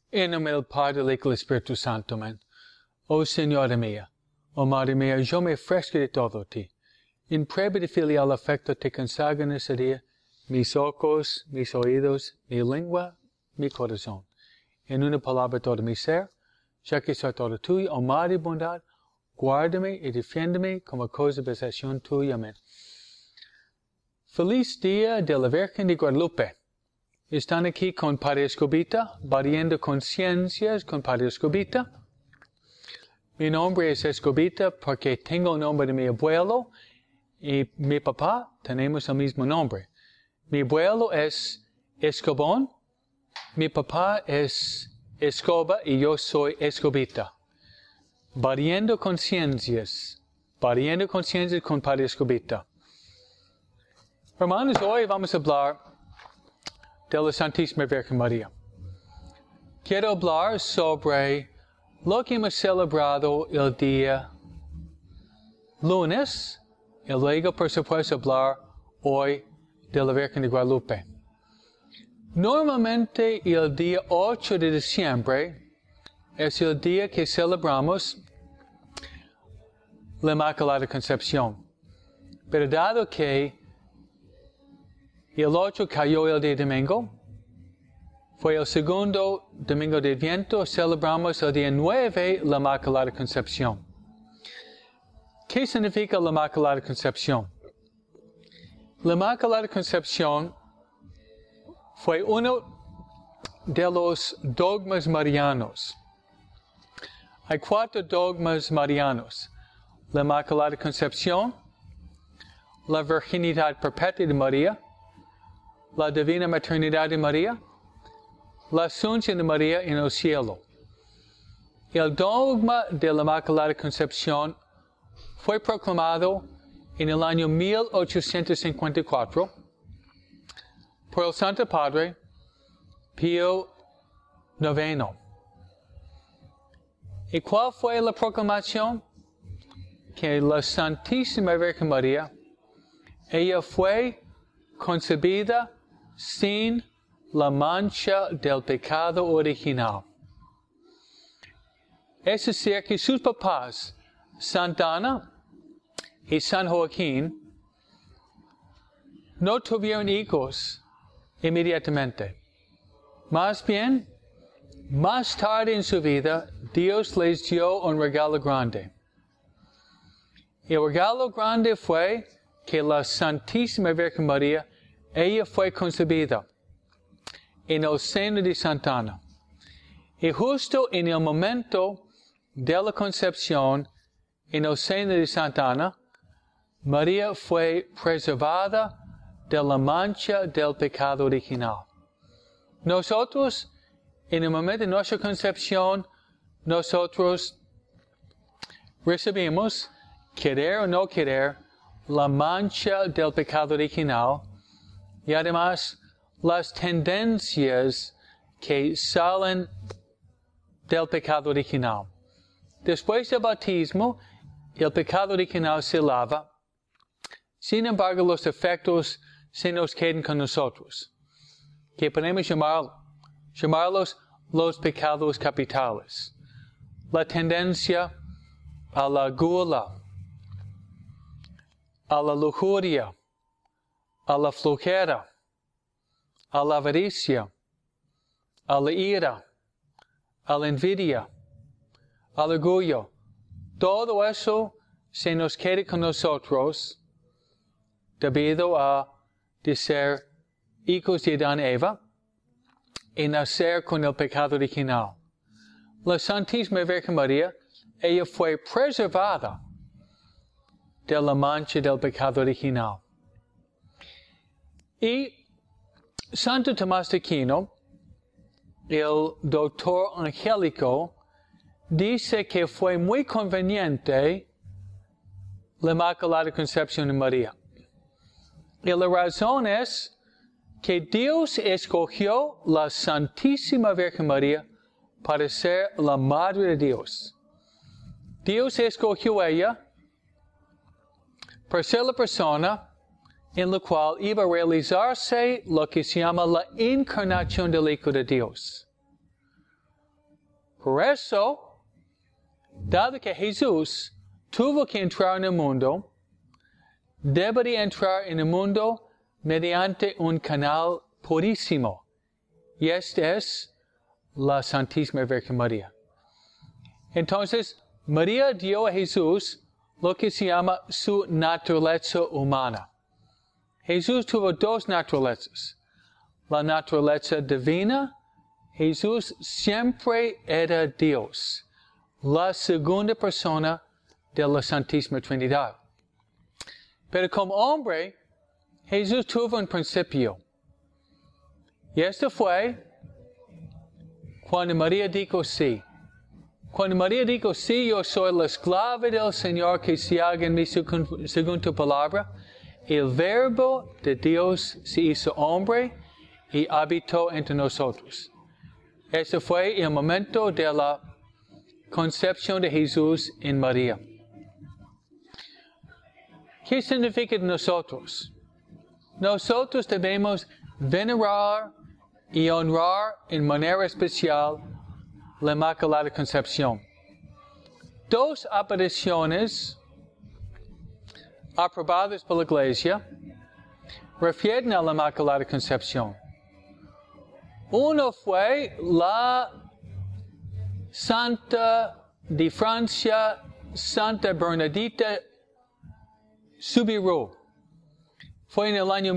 En nombre del Padre, del Hijo y del Espíritu Santo, amén. Oh Señora mía, oh Madre mía, yo me ofrezco de todo ti. En prueba de filial afecto te consagro en ese día mis ojos, mis oídos, mi lengua, mi corazón. En una palabra todo mi ser, ya que soy todo tuyo, oh Madre y bondad, guárdame y defiéndeme como cosa de possesión tuya, amén. Feliz día de la Virgen de Guadalupe. Están aquí con Padre Escobita, variando conciencias con Padre Escobita. Mi nombre es Escobita porque tengo el nombre de mi abuelo y mi papá tenemos el mismo nombre. Mi abuelo es Escobón, mi papá es Escoba y yo soy Escobita. Variando conciencias con Padre Escobita. Hermanos, hoy vamos a hablar de la Santísima Virgen María. Quiero hablar sobre lo que hemos celebrado el día lunes y luego, por supuesto, hablar hoy de la Virgen de Guadalupe. Normalmente el día 8 de diciembre es el día que celebramos la Inmaculada Concepción. Pero dado que el 8 cayó el día domingo, fue el segundo domingo de Adviento, celebramos el día 9 la Inmaculada Concepción. ¿Qué significa la Inmaculada Concepción? La Inmaculada Concepción fue uno de los dogmas marianos. Hay 4 dogmas marianos: la Inmaculada Concepción, la virginidad perpetua de María, la divina maternidad de María, la asunción de María en el cielo. El dogma de la Inmaculada Concepción fue proclamado en el año 1854 por el Santo Padre Pío IX. ¿Y cuál fue la proclamación? Que la Santísima Virgen María, ella fue concebida sin la mancha del pecado original. Es decir, que sus papás, Santa Ana y San Joaquín, no tuvieron hijos inmediatamente. Más bien, más tarde en su vida, Dios les dio un regalo grande. Y el regalo grande fue que la Santísima Virgen María, ella fue concebida en el seno de Santa Ana. Y justo en el momento de la concepción en el seno de Santa Ana, María fue preservada de la mancha del pecado original. Nosotros, en el momento de nuestra concepción, nosotros recibimos, querer o no querer, la mancha del pecado original y además las tendencias que salen del pecado original. Después del bautismo, el pecado original se lava. Sin embargo, los efectos se nos quedan con nosotros, que podemos llamarlos los pecados capitales. La tendencia a la gula, a la lujuria, a la flojera, a la avaricia, a la ira, a la envidia, al orgullo. Todo eso se nos queda con nosotros debido a de ser hijos de Adán y Eva y nacer con el pecado original. La Santísima Virgen María, ella fue preservada de la mancha del pecado original. Y Santo Tomás de Aquino, el doctor angélico, dice que fue muy conveniente la Inmaculada Concepción de María. Y la razón es que Dios escogió la Santísima Virgen María para ser la Madre de Dios. Dios escogió a ella para ser la persona en la cual iba a realizarse lo que se llama la encarnación del Hijo de Dios. Por eso, dado que Jesús tuvo que entrar en el mundo, debería entrar en el mundo mediante un canal purísimo. Y este es la Santísima Virgen María. Entonces, María dio a Jesús lo que se llama su naturaleza humana. Jesús tuvo dos naturalezas. La naturaleza divina, Jesús siempre era Dios, la segunda persona de la Santísima Trinidad. Pero como hombre, Jesús tuvo un principio. Y esto fue cuando María dijo sí. Cuando María dijo sí, yo soy la esclava del Señor, que se haga en mí según tu palabra, el verbo de Dios se hizo hombre y habitó entre nosotros. Ese fue el momento de la concepción de Jesús en María. ¿Qué significa nosotros? Nosotros debemos venerar y honrar en manera especial la Inmaculada Concepción. Dos apariciones aprobadas por la Iglesia refieren a la Inmaculada Concepción. Uno fue la Santa de Francia, Santa Bernadita Soubirous. Fue en el año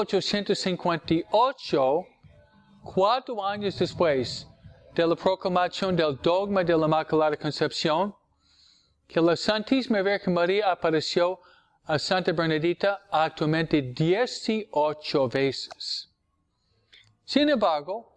1858, 4 años después de la proclamación del dogma de la Inmaculada Concepción, que la Santísima Virgen María apareció a Santa Bernadita actualmente 18 veces. Sin embargo,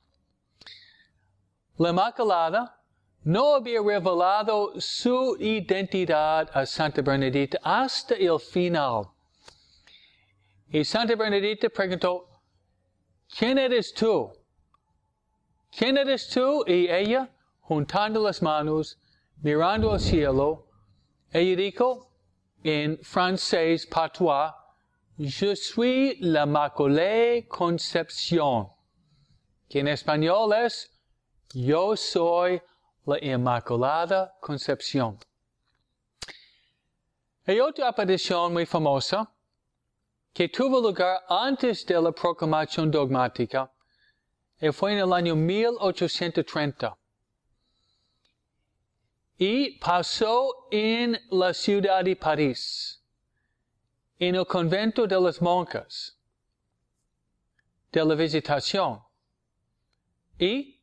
la Inmaculada no había revelado su identidad a Santa Bernadita hasta el final. Y Santa Bernadita preguntó, ¿quién eres tú? ¿Quién eres tú? Y ella, juntando las manos, mirando al cielo, ella dijo en francés patois, Je suis l'Immaculée Conception, que en español es, yo soy la Inmaculada Concepción. Hay otra aparición muy famosa que tuvo lugar antes de la proclamación dogmática y fue en el año 1830. Y pasó en la ciudad de París, en el convento de las monjas de la Visitación. Y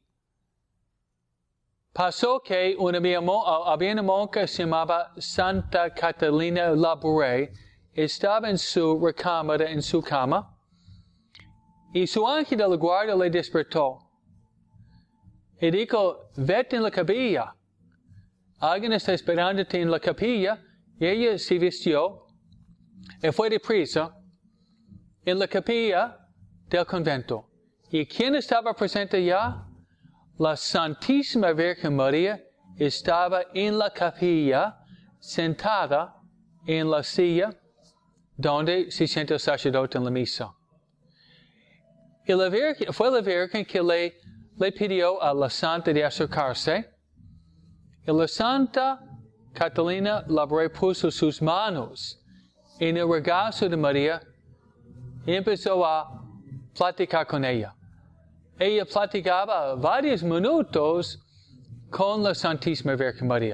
pasó que había una monja que se llamaba Santa Catalina Labouré, estaba en su recámara, en su cama, y su ángel de la guardia le despertó. Y dijo, vete en la capilla. Alguien está esperándote en la capilla. Y ella se vistió y fue deprisa en la capilla del convento. ¿Y quién estaba presente allá? La Santísima Virgen María estaba en la capilla, sentada en la silla donde se sienta el sacerdote en la misa. Y fue la Virgen que le pidió a la Santa de acercarse. Y la Santa Catalina Labouré puso sus manos en el regazo de María y empezó a platicar con ella. Ella platicaba varios minutos con la Santísima Virgen María.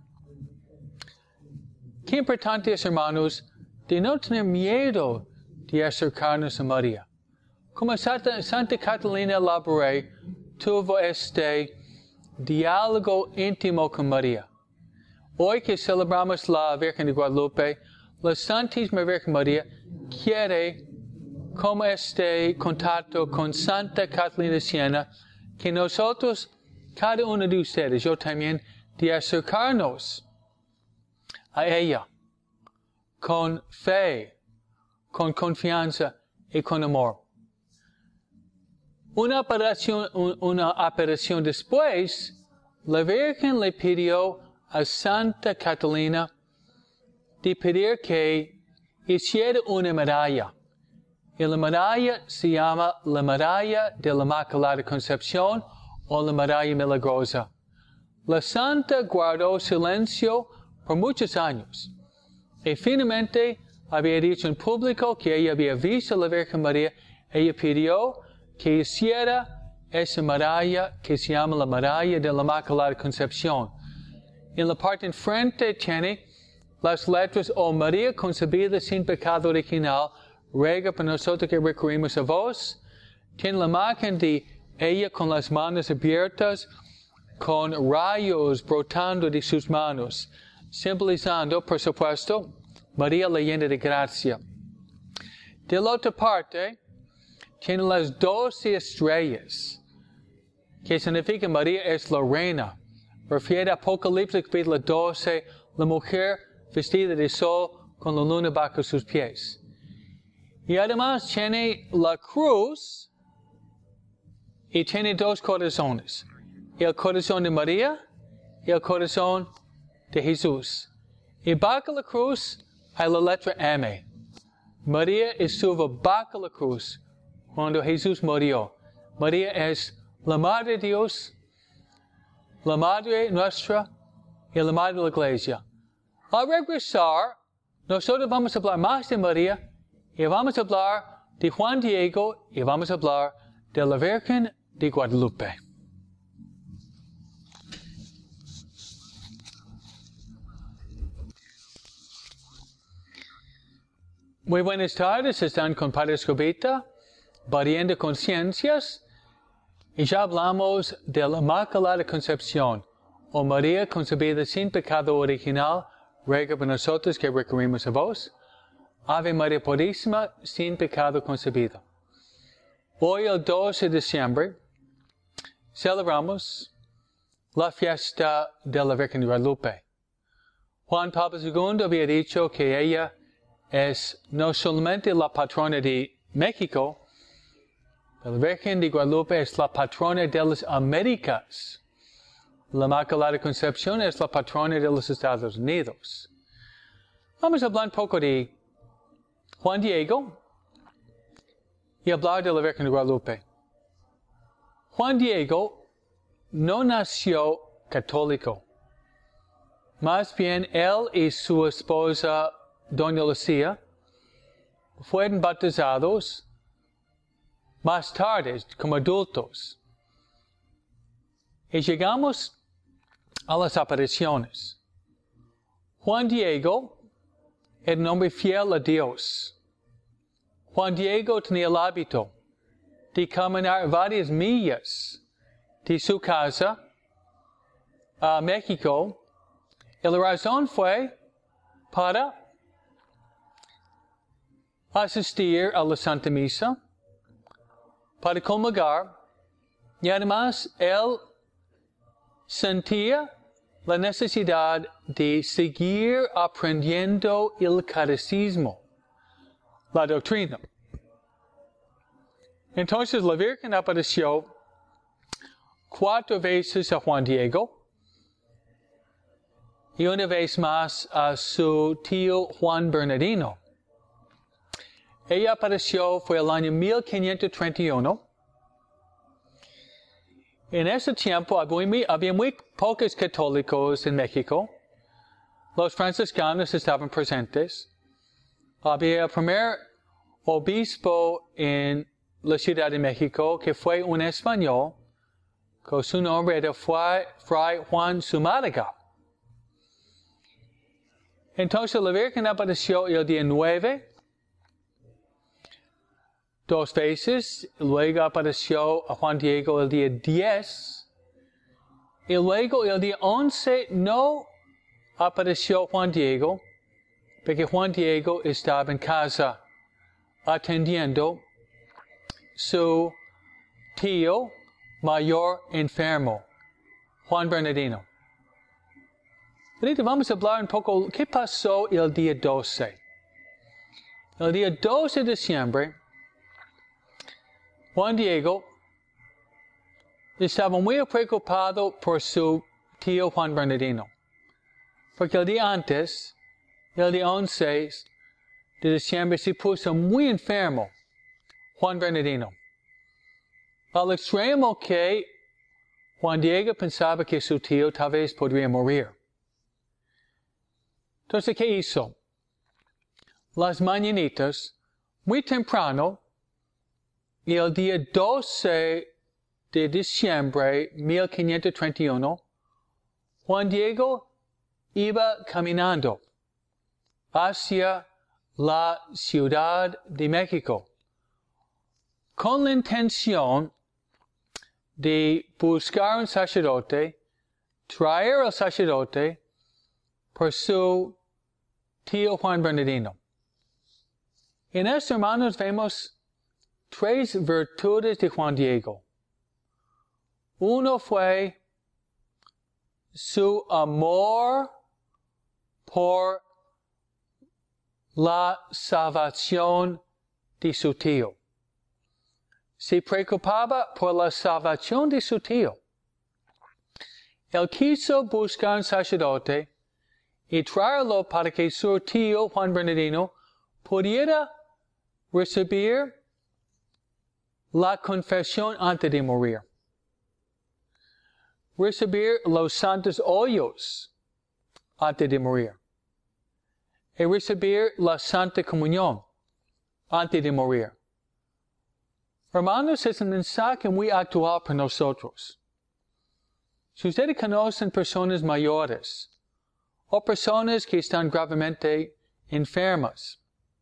Qué importante es, hermanos, de no tener miedo de acercarnos a María. Como Santa Catalina Labouré tuvo este diálogo íntimo con María. Hoy que celebramos la Virgen de Guadalupe, la Santísima Virgen María quiere como este contacto con Santa Catalina de Siena, que nosotros, cada uno de ustedes, yo también, de acercarnos a ella con fe, con confianza y con amor. Una aparición después, la Virgen le pidió a Santa Catalina de pedir que hiciera una medalla. Y la medalla se llama la medalla de la Inmaculada Concepción o la medalla milagrosa. la santa guardó silencio por muchos años. Y finalmente había dicho en público que ella había visto a la Virgen María. Ella pidió que hiciera esa medalla que se llama la medalla de la Inmaculada Concepción. En la parte enfrente tiene las letras: Oh María concebida sin pecado original, ruega por nosotros que recurrimos a vos. Tiene la imagen de ella con las manos abiertas, con rayos brotando de sus manos, simbolizando, por supuesto, María la llena de gracia. De la otra parte, tiene las 12 estrellas, que significa María es la reina. Refiere a Apocalipsis capítulo 12, la mujer vestida de sol con la luna bajo sus pies. Y además tiene la cruz y tiene 2 corazones. El corazón de María y el corazón de Jesús. Y bajo la cruz hay la letra M. María estuvo bajo la cruz cuando Jesús murió. María es la Madre de Dios, la Madre nuestra y la Madre de la Iglesia. Al regresar, nosotros vamos a hablar más de María y vamos a hablar de Juan Diego y vamos a hablar de la Virgen de Guadalupe. Muy buenas tardes, están con Padre Escobita, variando conciencias, y ya hablamos de la Inmaculada Concepción, o María concebida sin pecado original, ruega por nosotros que recurrimos a vos. Ave María Purísima, sin pecado concebido. Hoy, el 12 de diciembre, celebramos la fiesta de la Virgen de Guadalupe. Juan Pablo II había dicho que ella es no solamente la patrona de México, la Virgen de Guadalupe es la patrona de las Américas. La Inmaculada Concepción es la patrona de los Estados Unidos. Vamos a hablar un poco de Juan Diego y hablar de la Virgen de Guadalupe. Juan Diego no nació católico. Más bien, él y su esposa, Doña Lucía, fueron bautizados más tarde, como adultos. Y llegamos a las apariciones. Juan Diego era un hombre fiel a Dios. Juan Diego tenía el hábito de caminar varias millas de su casa a México. Y la razón fue para asistir a la Santa Misa, para comulgar, y además él sentía la necesidad de seguir aprendiendo el catecismo, la doctrina. Entonces la Virgen apareció 4 veces a Juan Diego y una vez más a su tío Juan Bernardino. Ella apareció, fue el año 1531. En ese tiempo había muy pocos católicos en México. Los franciscanos estaban presentes. Había el primer obispo en la Ciudad de México que fue un español, con su nombre era Fray Juan Zumárraga. Entonces la Virgen apareció el día 9, 2 veces, luego apareció a Juan Diego el día 10, y luego el día 11 no apareció Juan Diego, porque Juan Diego estaba en casa atendiendo su tío mayor enfermo, Juan Bernardino. Ahorita vamos a hablar un poco qué pasó el día 12. El día 12 de diciembre, Juan Diego estaba muy preocupado por su tío Juan Bernardino, porque el día antes, el día 11 de diciembre, se puso muy enfermo Juan Bernardino, al extremo que Juan Diego pensaba que su tío tal vez podría morir. Entonces, ¿qué hizo? Las mañanitas, muy temprano, y el día 12 de diciembre de 1531, Juan Diego iba caminando hacia la Ciudad de México con la intención de buscar un sacerdote, traer al sacerdote por su tío Juan Bernardino. En esto, hermanos, vemos tres virtudes de Juan Diego. Uno fue su amor por la salvación de su tío. Se preocupaba por la salvación de su tío. Él quiso buscar un sacerdote y traerlo para que su tío Juan Bernardino pudiera recibir la confesión antes de morir. Recibir los santos óleos antes de morir. Y recibir la Santa Comunión antes de morir. Hermanos, es un mensaje muy actual para nosotros. Si ustedes conocen personas mayores o personas que están gravemente enfermas,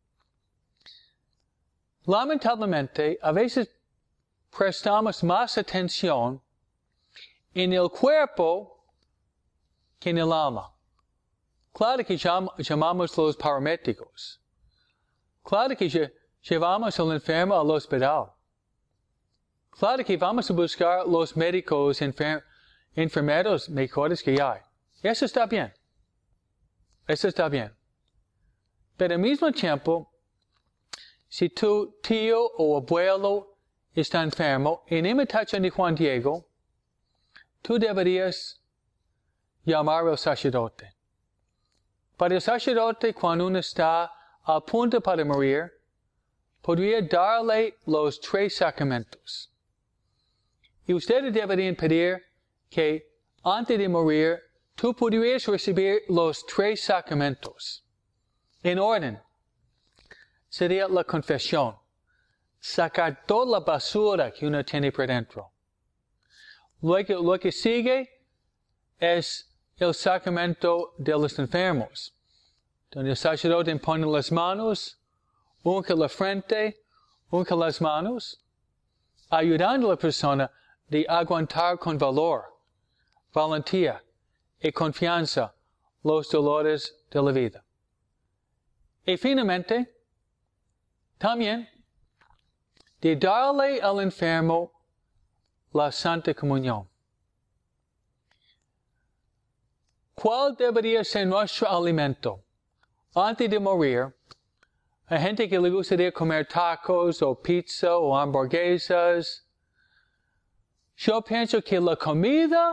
lamentablemente, a veces prestamos más atención en el cuerpo que en el alma. Claro que llamamos a los paramédicos. Claro que llevamos al enfermo al hospital. Claro que vamos a buscar los médicos enfermeros mejores que hay. Eso está bien. Eso está bien. Pero al mismo tiempo, si tu tío o abuelo está enfermo, en imitación de Juan Diego, tú deberías llamar al sacerdote. Para el sacerdote, cuando uno está a punto para morir, podría darle los 3 sacramentos. Y ustedes deberían pedir que antes de morir, tú pudieras recibir los 3 sacramentos. En orden. Sería la confesión. Sacar toda la basura que uno tiene por dentro. Luego, lo que sigue es el sacramento de los enfermos, donde el sacerdote pone las manos, unge la frente, unge las manos, ayudando a la persona de aguantar con valor, valentía y confianza los dolores de la vida. Y finalmente, también, de darle al enfermo la Santa Comunión. ¿Cuál debería ser nuestro alimento? Antes de morir, hay gente que le gustaría comer tacos o pizza o hamburguesas. Yo pienso que la comida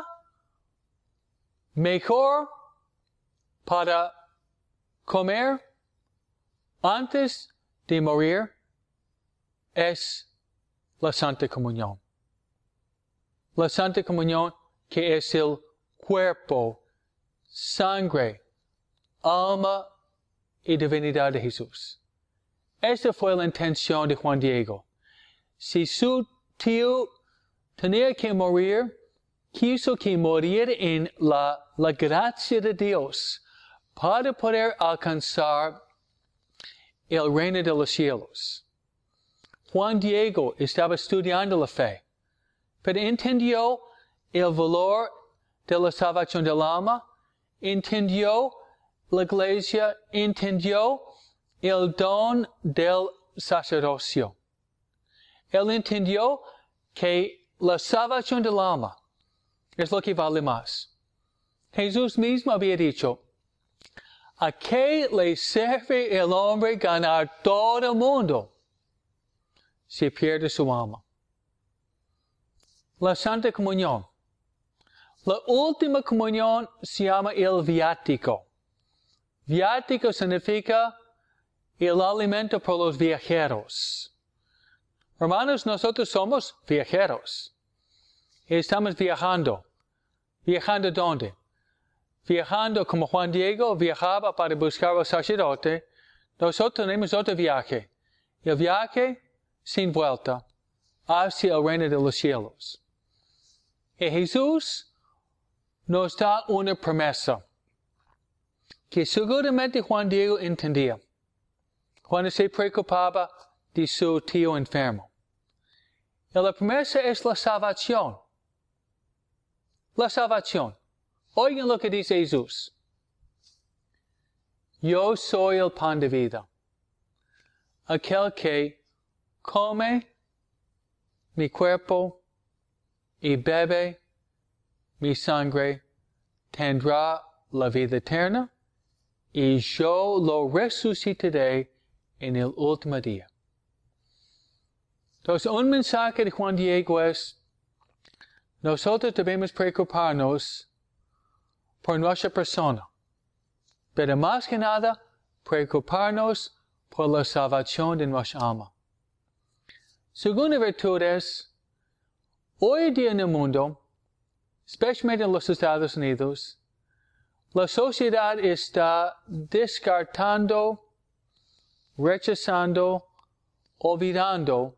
mejor para comer antes de morir es la Santa Comunión. La Santa Comunión, que es el cuerpo, sangre, alma y divinidad de Jesús. Esa fue la intención de Juan Diego. Si su tío tenía que morir, quiso que muriera en la gracia de Dios para poder alcanzar el reino de los cielos. Juan Diego estaba estudiando la fe, pero entendió el valor de la salvación del alma, entendió la iglesia, entendió el don del sacerdocio. Él entendió que la salvación del alma es lo que vale más. Jesús mismo había dicho, ¿a qué le sirve el hombre ganar todo el mundo si pierde su alma? La Santa Comunión. La última comunión se llama el viático. Viático significa el alimento por los viajeros. Hermanos, nosotros somos viajeros. Estamos viajando. ¿Viajando dónde? Viajando como Juan Diego viajaba para buscar al sacerdote. Nosotros tenemos otro viaje. El viaje sin vuelta hacia el reino de los cielos. Y Jesús nos da una promesa que seguramente Juan Diego entendía cuando se preocupaba de su tío enfermo. Y la promesa es la salvación. La salvación. Oigan lo que dice Jesús. Yo soy el pan de vida. Aquel que come mi cuerpo y bebe mi sangre tendrá la vida eterna y yo lo resucitaré en el último día. Entonces, un mensaje de Juan Diego es, nosotros debemos preocuparnos por nuestra persona, pero más que nada, preocuparnos por la salvación de nuestra alma. Segunda virtud es, hoy día en el mundo, especialmente en los Estados Unidos, la sociedad está descartando, rechazando, olvidando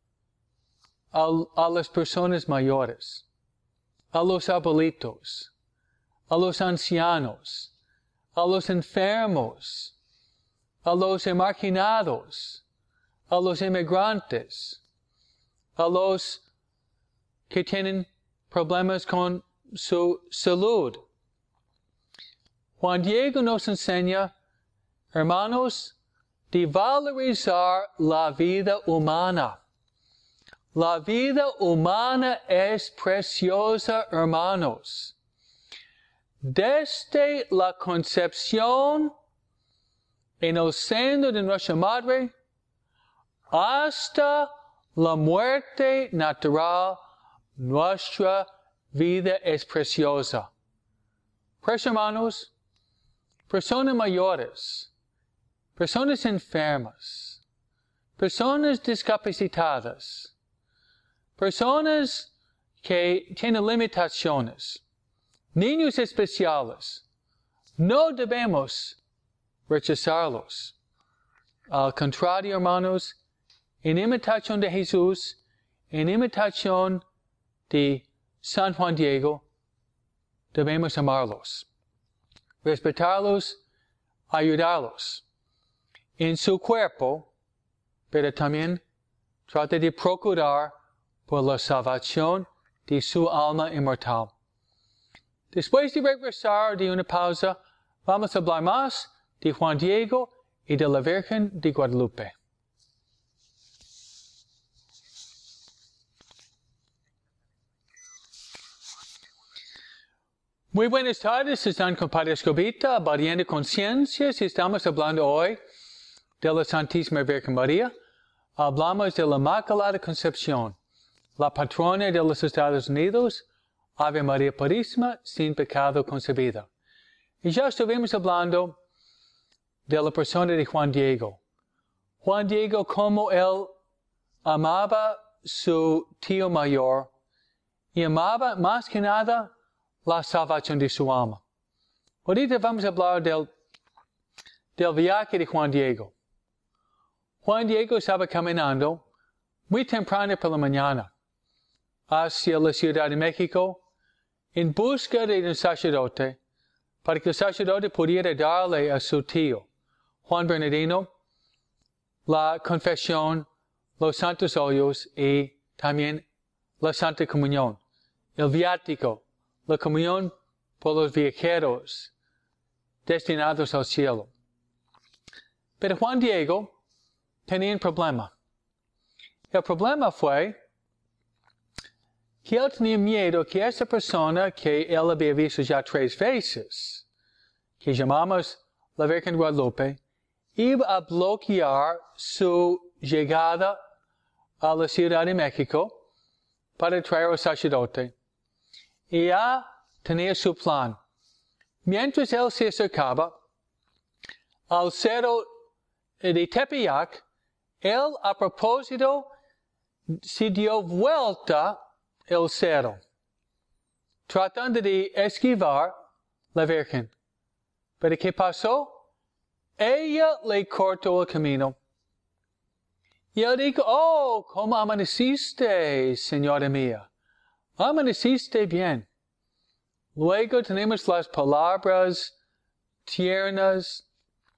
a las personas mayores, a los abuelitos, a los ancianos, a los enfermos, a los marginados, a los inmigrantes, a los que tienen problemas con su salud. Juan Diego nos enseña, hermanos, de valorizar la vida humana. La vida humana es preciosa, hermanos. Desde la concepción en el seno de nuestra madre hasta la muerte natural, nuestra vida es preciosa. Pues, hermanos, personas mayores, personas enfermas, personas discapacitadas, personas que tienen limitaciones, niños especiales, no debemos rechazarlos. Al contrario, hermanos, en imitación de Jesús, en imitación de San Juan Diego, debemos amarlos, respetarlos, ayudarlos en su cuerpo, pero también trate de procurar por la salvación de su alma inmortal. Después de regresar de una pausa, vamos a hablar más de Juan Diego y de la Virgen de Guadalupe. Muy buenas tardes, están con Padre Escobita, variando conciencias. Estamos hablando hoy de la Santísima Virgen María. Hablamos de la Inmaculada Concepción, la patrona de los Estados Unidos, Ave María Purísima, sin pecado concebida. Y ya estuvimos hablando de la persona de Juan Diego. Juan Diego, como él amaba su tío mayor y amaba más que nada la salvación de su alma. Ahorita vamos a hablar del viaje de Juan Diego. Juan Diego estaba caminando muy temprano por la mañana hacia la Ciudad de México en busca de un sacerdote para que el sacerdote pudiera darle a su tío, Juan Bernardino, la confesión, los santos óleos y también la Santa Comunión, el viático, la comunión por los viajeros destinados al cielo. Pero Juan Diego tenía un problema. El problema fue que él tenía miedo que esa persona que él había visto ya 3 veces, que llamamos la Virgen Guadalupe, iba a bloquear su llegada a la Ciudad de México para traer al sacerdote. Y ya tenía su plan. Mientras él se acercaba al cerro de Tepeyac, él a propósito se dio vuelta el cerro. tratando de esquivar la Virgen. ¿Pero qué pasó? Ella le cortó el camino. Y él dijo, oh, ¿cómo amaneciste, señora mía? Amaneciste bien. Luego tenemos las palabras tiernas,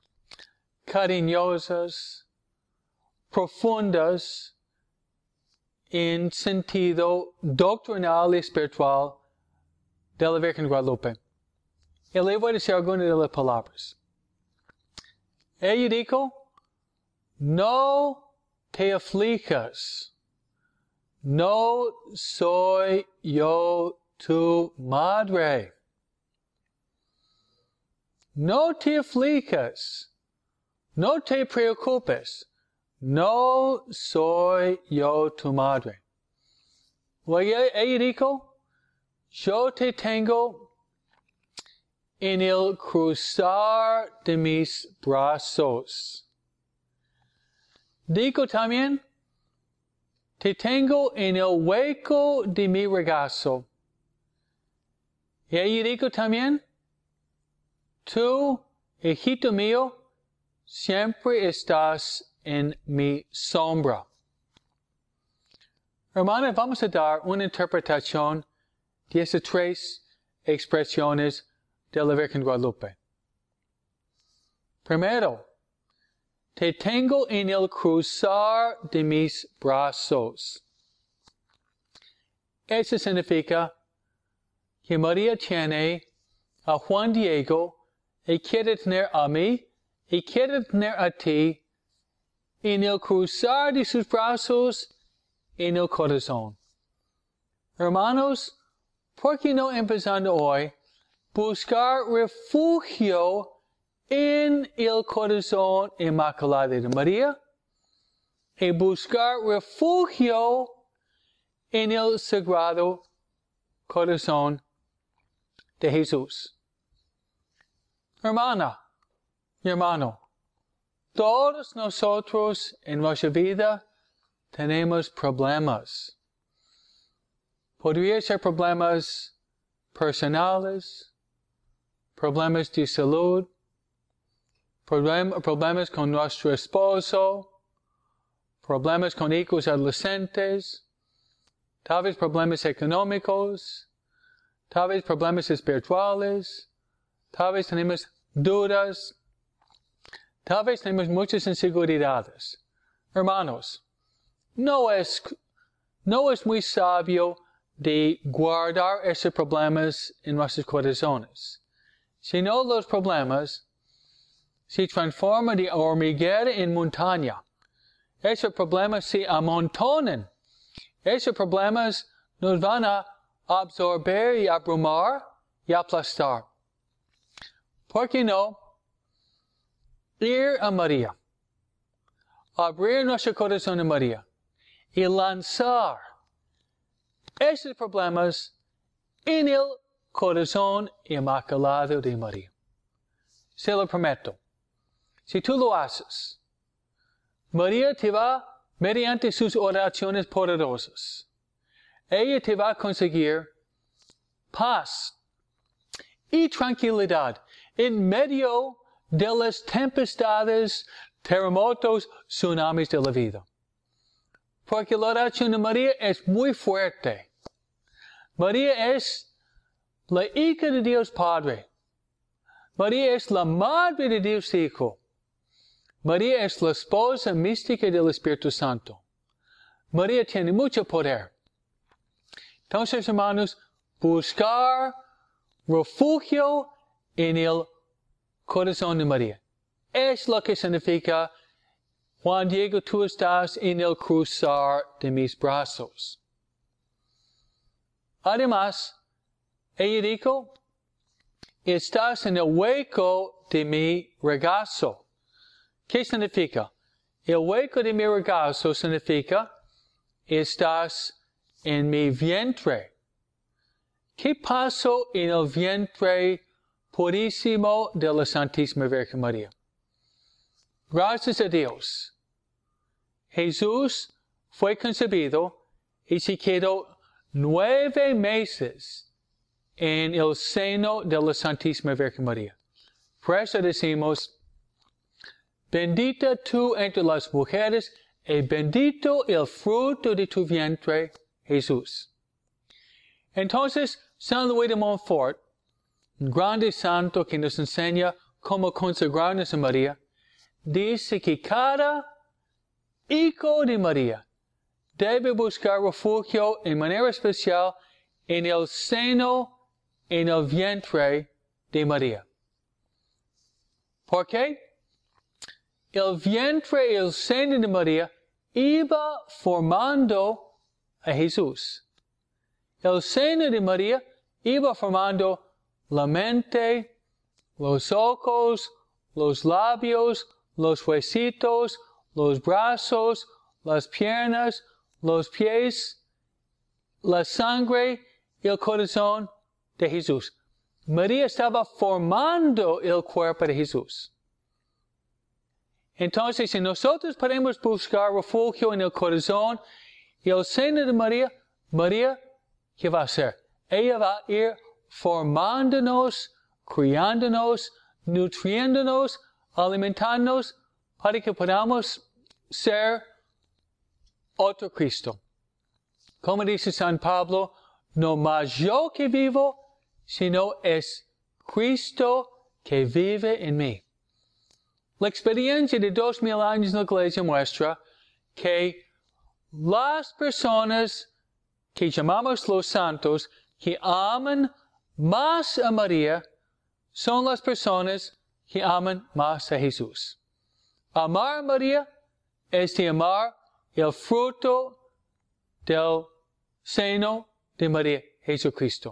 cariñosas, profundas, en sentido doctrinal y espiritual de la Virgen Guadalupe. Y le voy a decir algunas de las palabras. Ella dijo, no te aflijas, no soy yo tu madre. No te aflijas, no te preocupes, no soy yo tu madre. Luego ella dijo, yo te tengo en el cruzar de mis brazos. Digo también, te tengo en el hueco de mi regazo. Y ella dijo también, tú, hijito mío, siempre estás en mi sombra. Hermanos, vamos a dar una interpretación de esas tres expresiones de la Virgen Guadalupe. Primero, te tengo en el cruzar de mis brazos. Eso significa que María tiene a Juan Diego y quiere tener a mí y quiere tener a ti en el cruzar de sus brazos en el corazón. Hermanos, ¿por qué no empezando hoy buscar refugio en el corazón inmaculado de María y buscar refugio en el sagrado corazón de Jesús? Hermana y hermano, todos nosotros en nuestra vida tenemos problemas. Podría ser problemas personales, problemas de salud, problemas con nuestro esposo, problemas con hijos adolescentes, tal vez problemas económicos, tal vez problemas espirituales, tal vez tenemos dudas, tal vez tenemos muchas inseguridades. Hermanos, no es muy sabio de guardar esos problemas en nuestros corazones. Si no, los problemas se transforman de hormiguera en montaña. Esos problemas se amontonan. Esos problemas nos van a absorber y abrumar y aplastar. ¿Por qué no ir a María? Abrir nuestro corazón a María y lanzar esos problemas en el corazón inmaculado de María. Se lo prometo. Si tú lo haces, María te va, mediante sus oraciones poderosas, ella te va a conseguir paz y tranquilidad en medio de las tempestades, terremotos, tsunamis de la vida. Porque la oración de María es muy fuerte. María es la hija de Dios Padre. María es la madre de Dios Hijo. María es la esposa mística del Espíritu Santo. María tiene mucho poder. Entonces, hermanos, buscar refugio en el corazón de María. Es lo que significa, Juan Diego, tú estás en el cruzar de mis brazos. Además, ella dijo, estás en el hueco de mi regazo. ¿Qué significa? El hueco de mi regazo significa, estás en mi vientre. ¿Qué pasó en el vientre purísimo de la Santísima Virgen María? Gracias a Dios, Jesús fue concebido y se quedó 9 meses en el seno de la Santísima Virgen María. Por eso decimos, bendita tú entre las mujeres, y bendito el fruto de tu vientre, Jesús. Entonces, San Luis de Montfort, un grande santo que nos enseña cómo consagrarnos a María, dice que cada hijo de María debe buscar refugio en manera especial en el seno, en el vientre de María. ¿Por qué? El vientre y el seno de María iba formando a Jesús. El seno de María iba formando la mente, los ojos, los labios, los huesitos, los brazos, las piernas, los pies, la sangre y el corazón de Jesús. María estaba formando el cuerpo de Jesús. Entonces, si nosotros podemos buscar refugio en el corazón y el seno de María, María, ¿qué va a hacer? Ella va a ir formándonos, criándonos, nutriéndonos, alimentándonos, para que podamos ser otro Cristo. Como dice San Pablo, no más yo que vivo, sino es Cristo que vive en mí. La experiencia de 2000 años en la Iglesia muestra que las personas que llamamos los santos, que aman más a María, son las personas que aman más a Jesús. Amar a María es de amar el fruto del seno de María, Jesucristo.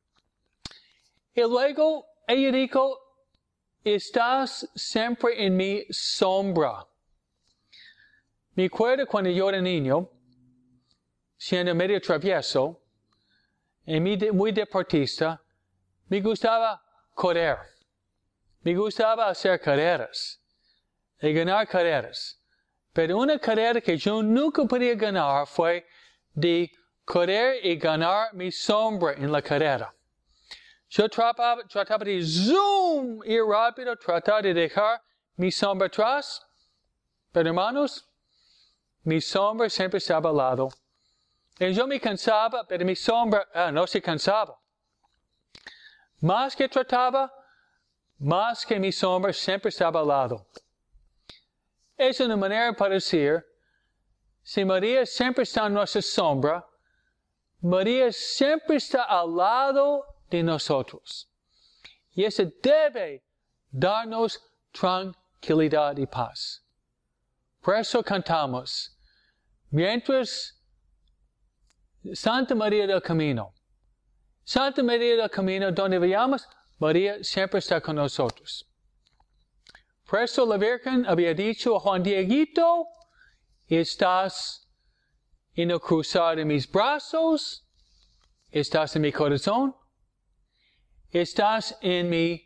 Y luego ella dijo, estás siempre en mi sombra. Me acuerdo cuando yo era niño, siendo medio travieso, y muy deportista, me gustaba correr. Me gustaba hacer carreras y ganar carreras. Pero una carrera que yo nunca podía ganar fue de correr y ganar mi sombra en la carrera. Yo trataba de zoom, ir rápido, tratar de dejar mi sombra atrás. Pero hermanos, mi sombra siempre estaba al lado. Y yo me cansaba, pero mi sombra no se cansaba. Más que trataba, más que mi sombra siempre estaba al lado. Es una manera para decir, si María siempre está en nuestra sombra, María siempre está al lado de nosotros. Y eso debe darnos tranquilidad y paz. Por eso cantamos, mientras Santa María del Camino, Santa María del Camino, donde vayamos, María siempre está con nosotros. Por eso la Virgen había dicho a Juan Dieguito, estás en el cruzar de mis brazos, estás en mi corazón, estás en mi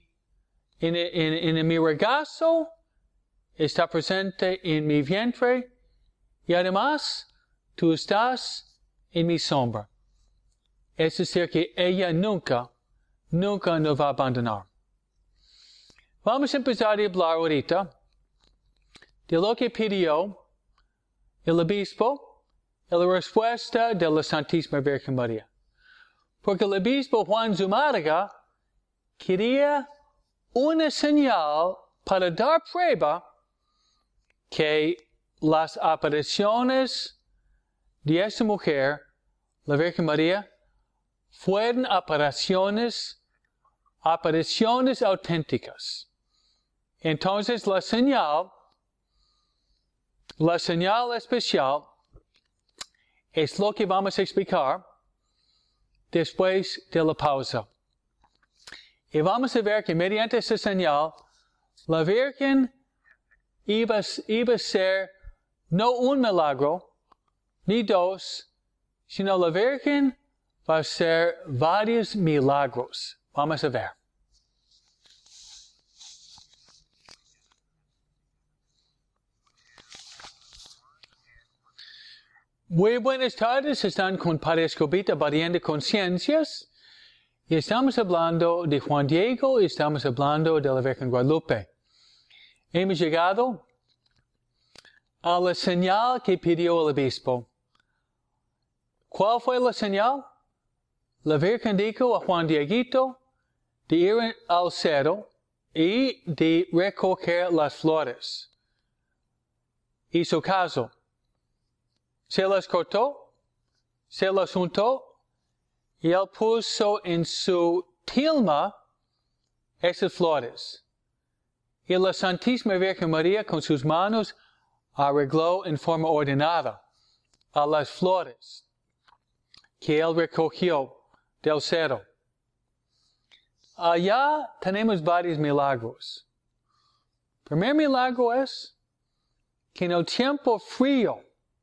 regazo, está presente en mi vientre, y además, tú estás en mi sombra. Es decir, que ella nunca nos va a abandonar. Vamos a empezar a hablar ahorita de lo que pidió el obispo en la respuesta de la Santísima Virgen María. Porque el obispo Juan Zumárraga quería una señal para dar prueba que las apariciones de esta mujer, la Virgen María, fueron apariciones auténticas. Entonces la señal especial es lo que vamos a explicar después de la pausa. Y vamos a ver que mediante esta señal, la Virgen iba a ser no un milagro, ni dos, sino la Virgen va a ser varios milagros. Vamos a ver. Muy buenas tardes, están con Padre Escobita, variando conciencias. Y estamos hablando de Juan Diego y estamos hablando de la Virgen Guadalupe. Hemos llegado a la señal que pidió el obispo. ¿Cuál fue la señal? La Virgen dijo a Juan Dieguito de ir al cerro y de recoger las flores. Hizo caso. Se las cortó, se las juntó, y él puso en su tilma esas flores. Y la Santísima Virgen María con sus manos arregló en forma ordenada a las flores que él recogió del cerro. Allá tenemos varios milagros. El primer milagro es que en el tiempo frío,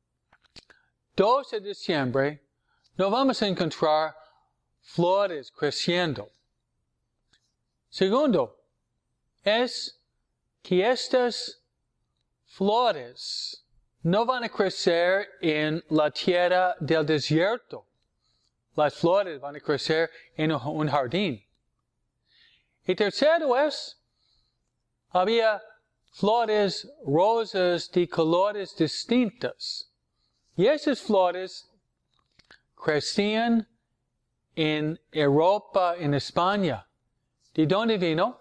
12 de diciembre, no vamos a encontrar flores creciendo. Segundo, es que estas flores no van a crecer en la tierra del desierto. Las flores van a crecer en un jardín. Y tercero es, había flores rosas de colores distintos. Y esas flores crecían en Europa, en España. ¿De dónde vino?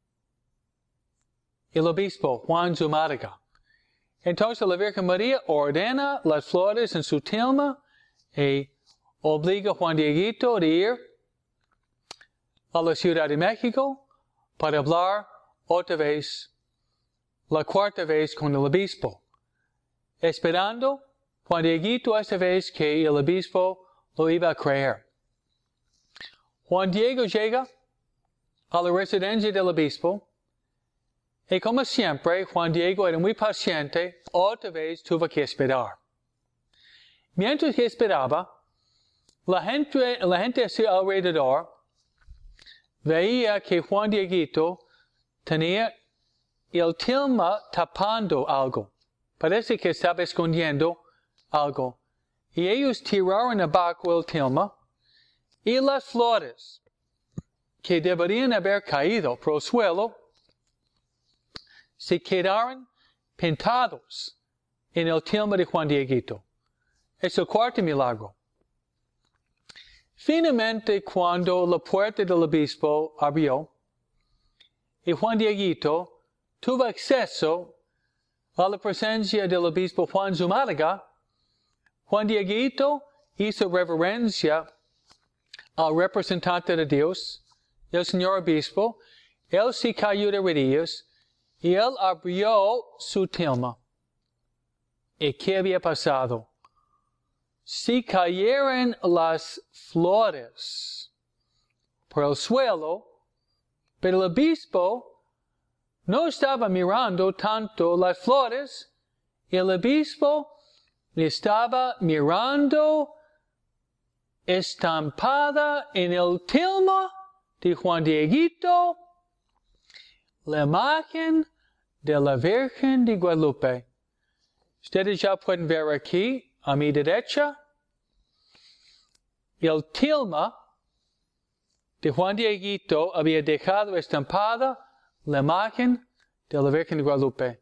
El obispo Juan Zumárraga. Entonces la Virgen María ordena las flores en su tilma y obliga a Juan Dieguito de ir a la Ciudad de México para hablar otra vez, la cuarta vez con el obispo, esperando Juan Dieguito esta vez que el obispo lo iba a creer. Juan Diego llega a la residencia del obispo y como siempre Juan Diego era muy paciente, otra vez tuvo que esperar. Mientras que esperaba, la gente a su alrededor veía que Juan Dieguito tenía el tilma tapando algo. Parece que estaba escondiendo algo. Y ellos tiraron abajo el tilma y las flores que deberían haber caído por el suelo se quedaron pintados en el tilma de Juan Dieguito. Es el cuarto milagro. Finalmente, cuando la puerta del obispo abrió y Juan Dieguito tuvo acceso a la presencia del obispo Juan Zumárraga, Juan Dieguito hizo reverencia al representante de Dios, el señor obispo. Él se cayó de rodillas y él abrió su tilma. ¿Y qué había pasado? Si cayeron las flores por el suelo, pero el obispo no estaba mirando tanto las flores, el obispo estaba mirando estampada en el tilma de Juan Dieguito la imagen de la Virgen de Guadalupe. Ustedes ya pueden ver aquí, a mi derecha, el tilma de Juan Dieguito había dejado estampada la imagen de la Virgen de Guadalupe.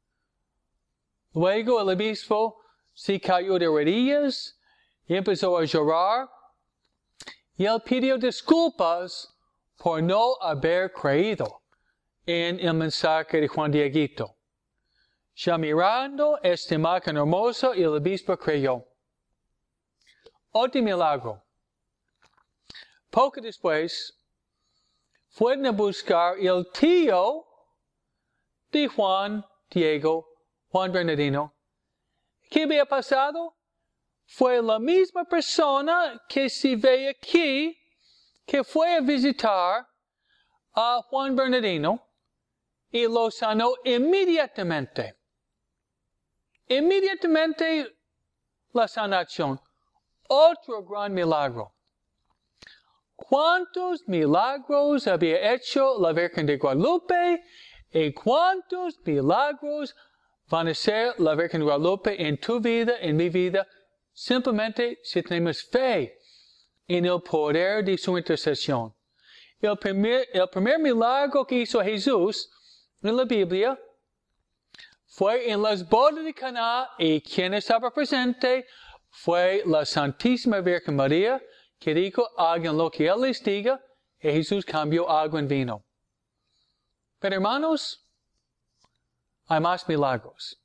Luego el obispo se cayó de rodillas y empezó a llorar. Y él pidió disculpas por no haber creído en el mensaje de Juan Dieguito. Ya mirando esta imagen hermosa, el obispo creyó. Otro milagro. Poco después, fueron a buscar el tío de Juan Diego, Juan Bernardino. ¿Qué había pasado? Fue la misma persona que se ve aquí, que fue a visitar a Juan Bernardino y lo sanó inmediatamente. Inmediatamente la sanación. Otro gran milagro. ¿Cuántos milagros había hecho la Virgen de Guadalupe? ¿Y cuántos milagros van a ser la Virgen de Guadalupe en tu vida, en mi vida? Simplemente si tenemos fe en el poder de su intercesión. El primer milagro que hizo Jesús en la Biblia fue en las bodas de Caná, y quien estaba presente fue la Santísima Virgen María, que dijo, hagan lo que Él les diga, y Jesús cambió agua en vino. Pero hermanos, hay más milagros.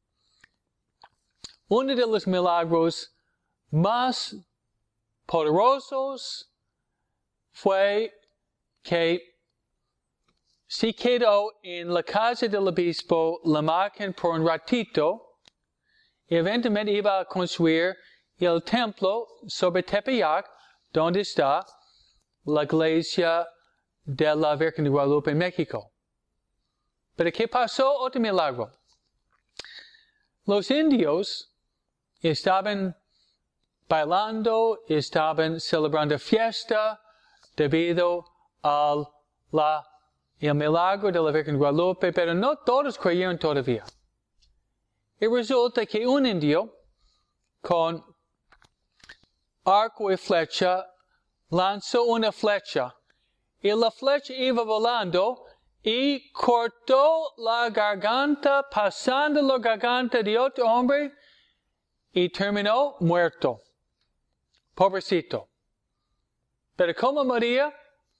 Uno de los milagros más poderosos fue que se quedó en la casa del obispo la imagen por un ratito, y eventualmente iba a construir el templo sobre Tepeyac, donde está la iglesia de la Virgen de Guadalupe en México. Pero ¿qué pasó? Otro milagro. Los indios estaban bailando, estaban celebrando fiesta debido al el milagro de la Virgen de Guadalupe, pero no todos creyeron todavía. Y resulta que un indio con arco y flecha lanzó una flecha, y la flecha iba volando y cortó la garganta, pasando la garganta de otro hombre, y terminó muerto. Pobrecito. Pero como María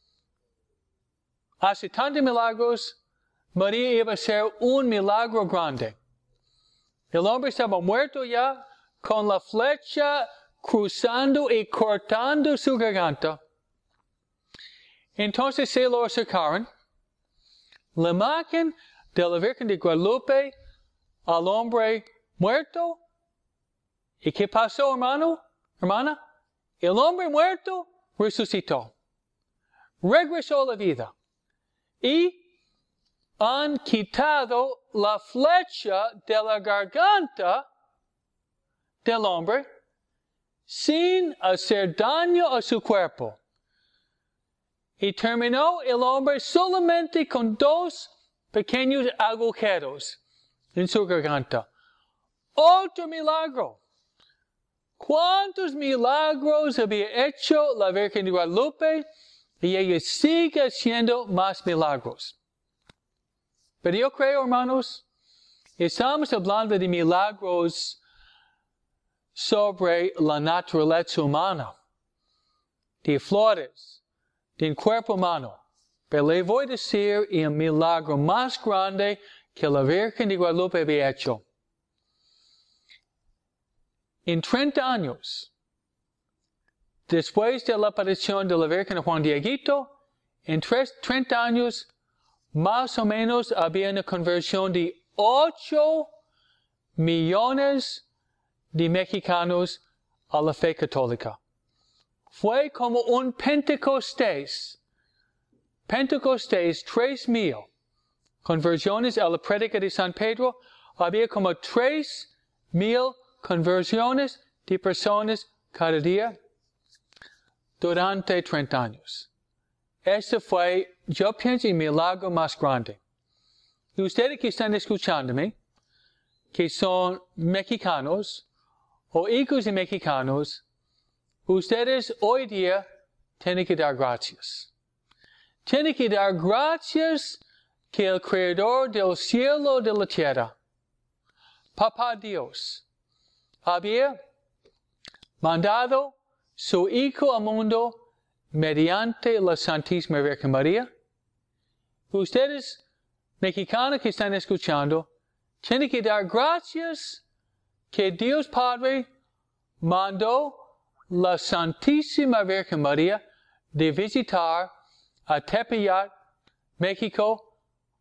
hace tantos milagros, María iba a ser un milagro grande. El hombre estaba muerto ya, con la flecha cruzando y cortando su garganta. Entonces se lo acercaron. La imagen de la Virgen de Guadalupe al hombre muerto. ¿Y qué pasó, hermano? Hermana? El hombre muerto resucitó. Regresó a la vida. Y han quitado la flecha de la garganta del hombre sin hacer daño a su cuerpo. Y terminó el hombre solamente con 2 pequeños agujeros en su garganta. Otro milagro. ¿Cuántos milagros había hecho la Virgen de Guadalupe? Y ella sigue haciendo más milagros. Pero yo creo, hermanos, estamos hablando de milagros sobre la naturaleza humana, de flores, de un cuerpo humano. Pero le voy a decir el milagro más grande que la Virgen de Guadalupe había hecho. En 30 años, después de la aparición de la Virgen de Juan Dieguito, en 30 años, más o menos había una conversión de 8 millones de mexicanos a la fe católica. Fue como un Pentecostés. Pentecostés, 3,000 conversiones a la prédica de San Pedro. Había como 3,000 conversiones de personas cada día durante 30 años. Este fue, yo pienso, el milagro más grande. Y ustedes que están escuchándome, que son mexicanos o hijos de mexicanos, ustedes hoy día tienen que dar gracias. Tienen que dar gracias que el Creador del cielo y de la tierra, Papá Dios, había mandado su Hijo al mundo mediante la Santísima Virgen María. Ustedes, mexicanos que están escuchando, tienen que dar gracias que Dios Padre mandó la Santísima Virgen María de visitar a Tepeyac, México,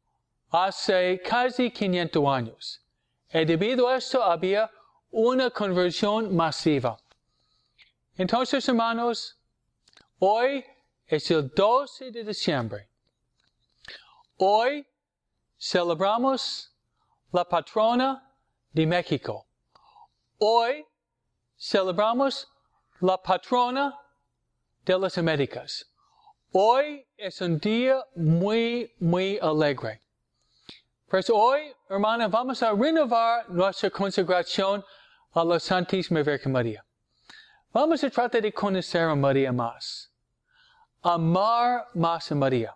hace casi 500 años. Y debido a esto había una conversión masiva. Entonces, hermanos, hoy es el 12 de diciembre. Hoy celebramos la patrona de México. Hoy celebramos la patrona de las Américas. Hoy es un día muy, muy alegre. Pues hoy, hermanos, vamos a renovar nuestra consagración a la Santísima Virgen María. Vamos a tratar de conocer a María más. Amar más a María.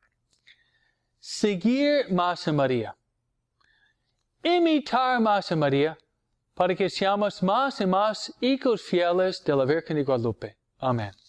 Seguir más a María. Imitar más a María para que seamos más y más hijos fieles de la Virgen de Guadalupe. Amén.